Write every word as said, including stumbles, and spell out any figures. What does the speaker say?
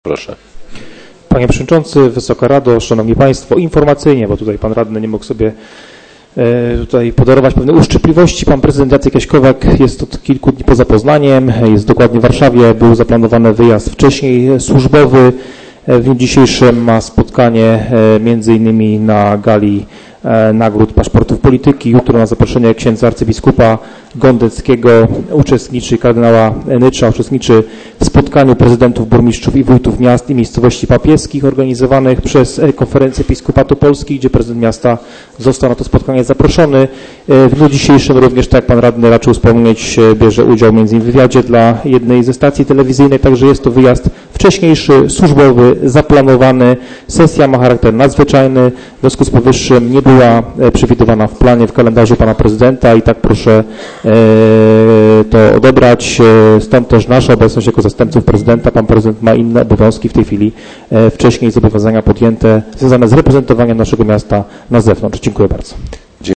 Proszę. Panie Przewodniczący, Wysoka Rado, Szanowni Państwo, informacyjnie, bo tutaj Pan Radny nie mógł sobie tutaj podarować pewne uszczypliwości. Pan Prezydent Jacek Jaśkowiak jest od kilku dni poza Poznaniem, jest dokładnie w Warszawie, był zaplanowany wyjazd wcześniej służbowy. W dniu dzisiejszym ma spotkanie między innymi na gali nagród paszportów polityki. Jutro na zaproszenie księdza arcybiskupa Gondeckiego uczestniczy, kardynała Nycza, uczestniczy w spotkaniu prezydentów, burmistrzów i wójtów miast i miejscowości papieskich organizowanych przez Konferencję Episkopatu Polski, gdzie prezydent miasta został na to spotkanie zaproszony. W dniu dzisiejszym również, tak jak pan radny raczył wspomnieć, bierze udział między innymi w wywiadzie dla jednej ze stacji telewizyjnej, także jest to wyjazd wcześniejszy, służbowy, zaplanowany. Sesja ma charakter nadzwyczajny, w związku z powyższym nie była przewidywana w planie, w kalendarzu pana prezydenta i tak proszę to odebrać. Stąd też nasza obecność jako zastępców prezydenta. Pan prezydent ma inne obowiązki w tej chwili, wcześniej zobowiązania podjęte związane z reprezentowaniem naszego miasta na zewnątrz. Dziękuję bardzo.